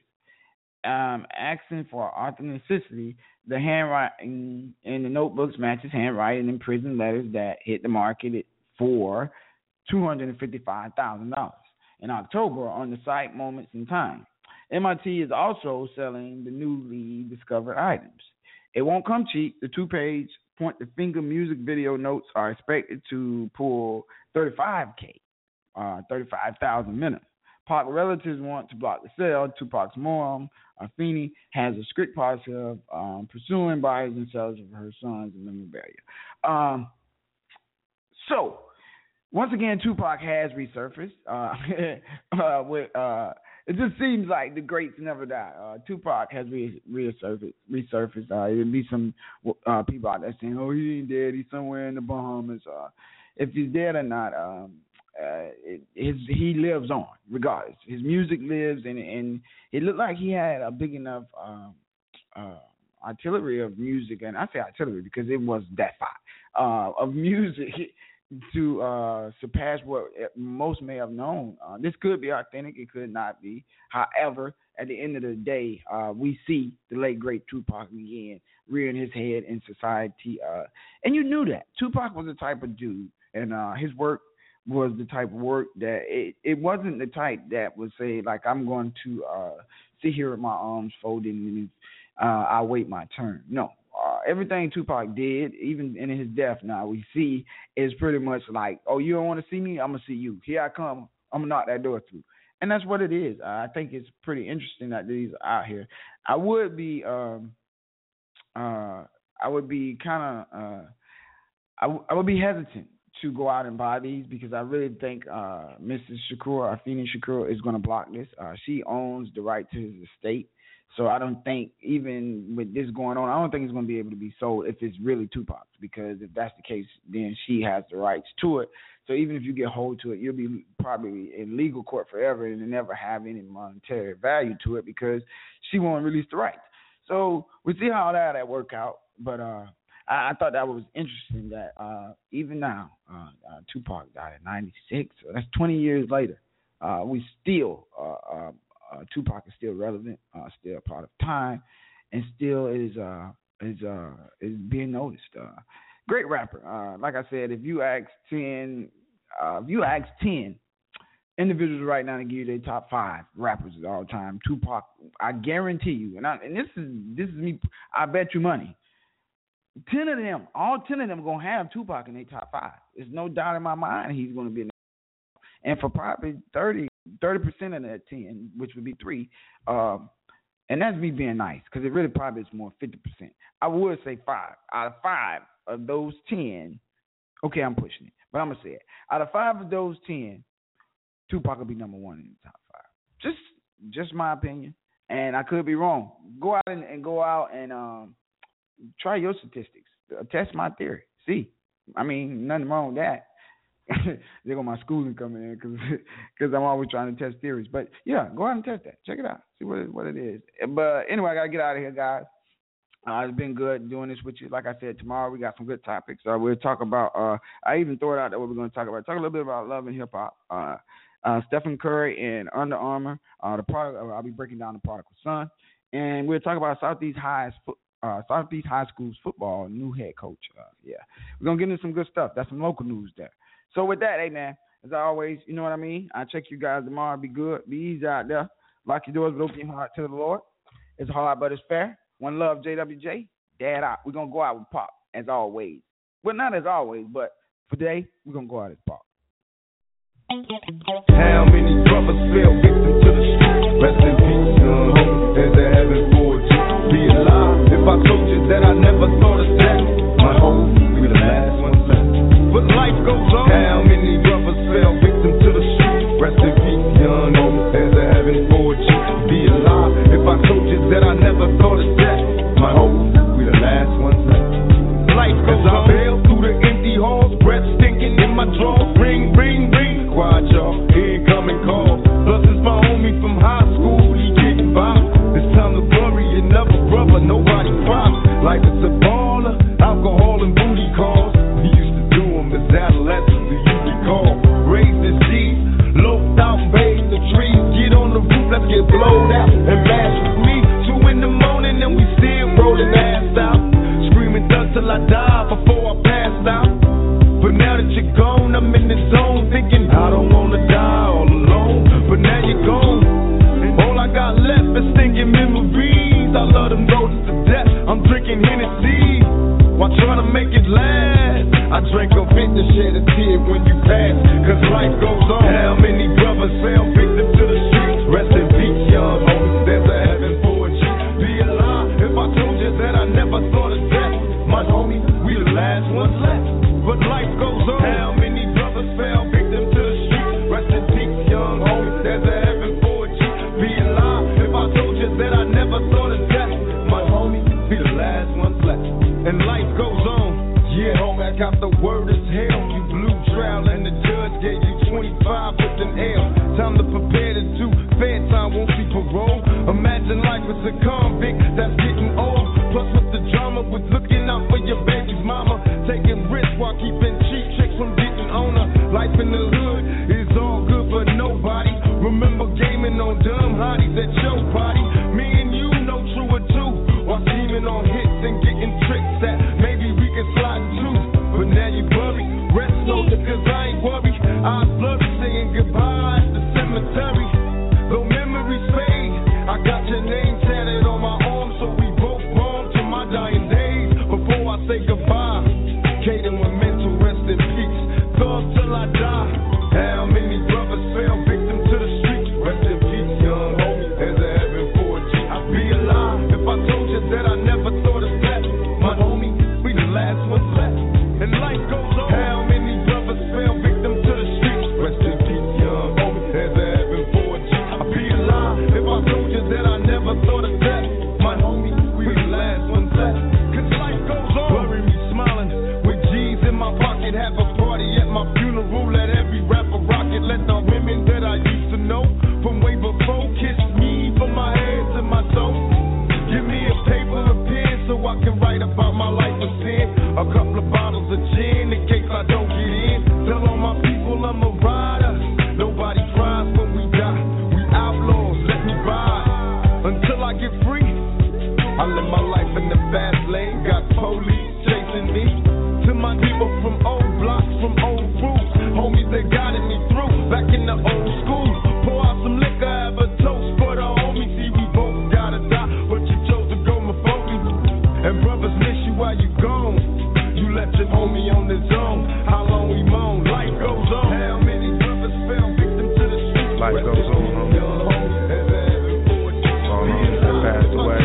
Um, asking for authenticity, the handwriting in the notebooks matches handwriting in prison letters that hit the market at for two hundred fifty-five thousand dollars in October on the site Moments in Time. M I T is also selling the newly discovered items. It won't come cheap. The two-page point-the-finger music video notes are expected to pull thirty-five K, uh, thirty-five thousand minimum. Pac relatives want to block the sale. Tupac's mom, Afeni, has a strict policy of um, pursuing buyers and sellers of her sons and memorabilia. Um, So, once again, Tupac has resurfaced. Uh, uh, with, uh, it just seems like the greats never die. Uh, Tupac has re- resurfaced. resurfaced. Uh, there'll be some uh, people out there saying, "Oh, he ain't dead. He's somewhere in the Bahamas." Uh, if he's dead or not, um, uh, it, his he lives on regardless. His music lives, and and it looked like he had a big enough um, uh, artillery of music, and I say artillery because it was that far uh, of music to uh, surpass what most may have known. Uh, this could be authentic. It could not be. However, at the end of the day, uh, we see the late, great Tupac again rearing his head in society. Uh, and you knew that. Tupac was the type of dude, and uh, his work was the type of work that it, it wasn't the type that would say, like, I'm going to uh, sit here with my arms folded and uh, I'll wait my turn. No. Uh, everything Tupac did, even in his death now, we see is pretty much like, oh, you don't want to see me? I'm going to see you. Here I come. I'm going to knock that door through. And that's what it is. Uh, I think it's pretty interesting that these are out here. I would be, um, uh, I would be kind of, uh, I, w- I would be hesitant to go out and buy these because I really think uh, Missus Shakur, Afeni Shakur, is going to block this. Uh, she owns the right to his estate. So I don't think, even with this going on, I don't think it's going to be able to be sold if it's really Tupac's, because if that's the case, then she has the rights to it. So even if you get hold to it, you'll be probably in legal court forever and never have any monetary value to it because she won't release the rights. So we see how that that work out. But uh, I, I thought that was interesting that uh, even now, uh, uh, Tupac died at ninety-six. So that's twenty years later. Uh, we still, uh, uh, uh, Tupac is still relevant, uh, still a part of time, and still is uh, is uh, is being noticed. Uh, great rapper. Uh, like I said, if you ask ten, uh, if you ask ten individuals right now to give you their top five rappers of all time, Tupac, I guarantee you, and I, and this is this is me, I bet you money. Ten of them, all ten of them, are gonna have Tupac in their top five. There's no doubt in my mind he's gonna be in. And for probably thirty percent of that ten, which would be three, um, and that's me being nice, because it really probably is more fifty percent. I would say five. Out of five of those ten, okay, I'm pushing it, but I'm going to say it. Out of five of those ten, Tupac will be number one in the top five. Just just my opinion, and I could be wrong. Go out and, and go out and um, try your statistics. Test my theory. See, I mean, nothing wrong with that. There go my schooling coming in because I'm always trying to test theories. But yeah, go out and test that. Check it out. See what it, what it is. But anyway, I gotta get out of here, guys. Uh, it's been good doing this with you. Like I said, tomorrow we got some good topics. Uh, we'll talk about. Uh, I even throw it out there what we're going to talk about. Talk a little bit about love and hip hop. Uh, uh, Stephen Curry and Under Armour. Uh, the product. Uh, I'll be breaking down the Prodigal Son, and we'll talk about Southeast High. Uh, Southeast High School's football new head coach. Uh, yeah, we're gonna get into some good stuff. That's some local news there. So with that, hey, man, as always, you know what I mean? I'll check you guys tomorrow. Be good. Be easy out there. Lock your doors, but open your heart to the Lord. It's hard, but it's fair. One love, J W J. Dad out. We're going to go out with Pop, as always. Well, not as always, but for today, we're going to go out as Pop. How many brothers fell victim to the street? Rest in peace, young hope. There's a heaven for you to be alive. If I told you that I never thought of that, my hope be the last one left. But life goes on. How many brothers fell victim to the street? Rest in peace, young hope. There's a heaven for you to be alive. If I told you that I never thought of that, my hope be the last one left. Life goes on. I bail through the empty halls, breath stinking in my drawers. Ring, ring, ring. Quiet, y'all. Incoming calls. Plus, it's my homie from high school. He getting by. It's time to bury another brother. Nobody cries. Life is a baller. Alcohol and booty calls. We used to do them as adolescents. We used to call. Raise the G's. Loped out, bathe the trees. Get on the roof. Let's get blowed out and mash with me. Two in the morning and we still rolling ass out. Screaming thug till I die before I passed out. But now that you're gone, I'm in the zone thinking I don't wanna die all alone. But now you're gone, all I got left is thinking memories. I love them roses to death. I'm drinking Hennessy while trying to make it last. I drank a bit to shed a tear when you pass, cause life goes on. How many brothers fell victim to the streets? Rest in peace, young homies. There's a heaven for you. Be alive. If I told you that I never thought of death, my homie, we the last ones left. But life goes on. How many brothers fell victim to the streets? Rest in peace, young homies. There's a heaven for you. Be alive. If I told you that I never thought of death, my homie, be the last ones left. And life goes on. Yeah, homie, I got the word as hell. You blew trial and the judge gave you twenty-five with an L. Time to prepare to do fair time, won't see parole. Imagine life as a convict that's getting old. Plus with the drama with looking out for your baby's mama. Taking risks while keeping cheap chicks from getting on her. Life in the hood is all good for nobody. Remember gaming on dumb hotties at your party. Me and you know true or two. While scheming on hits and getting tricks that maybe we can slide too. But now you buried. Rest soldier cause I ain't worried. Eyes blurry saying goodbye at the cemetery. Though memories fade, I got your name tatted on my arm. So we both born to my dying days. Before I say goodbye, Kaden with mental rest pocket. Have a party at my funeral. Let every rapper rock it. Let the women that I used to know from way before kiss me from my head to my toe. Give me a paper, a pen, so I can write about my life of sin. A couple of bottles of gin in case I don't get in. Tell all my people I'm a rider. Nobody cries when we die. We outlaws, let me ride until I get free. I live my life in the fast lane. Got police chasing me. To my people from old blocks, from old roots. Homies, they guided me through. Back in the old school. Pour out some liquor, have a toast for the homies. See, we both gotta die, but you chose to go my focus. And brothers miss you while you gone. You left your homie on his own. How long we moan? Life goes on. How many brothers fell victim to the streets? Life goes on, homie. All homies that passed away.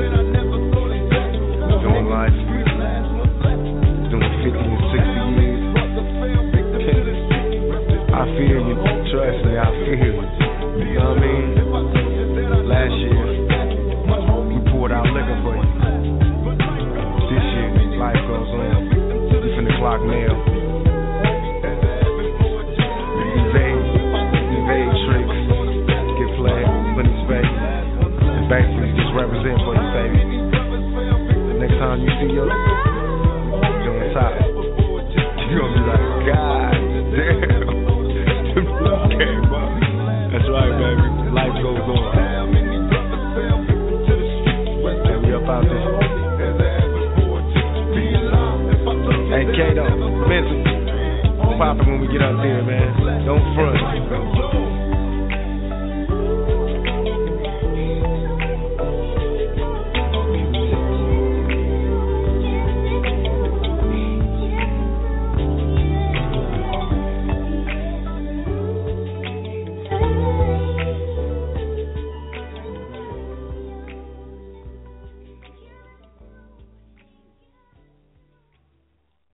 Doing life. Doing fifty and sixty years. I feel you. Trust me, I feel you. You know what I mean? Last year, we poured out liquor for you. This year, life goes on. We finna clock mail. Evade, evade tricks. Get flagged, put in space. And basically just represent for you, baby. Next time you see your doing top, you gonna be like, God damn. That's right, baby. Life goes on. And we up out there. Hey, Kato, listen. Pop it when we get up there, man. Don't front.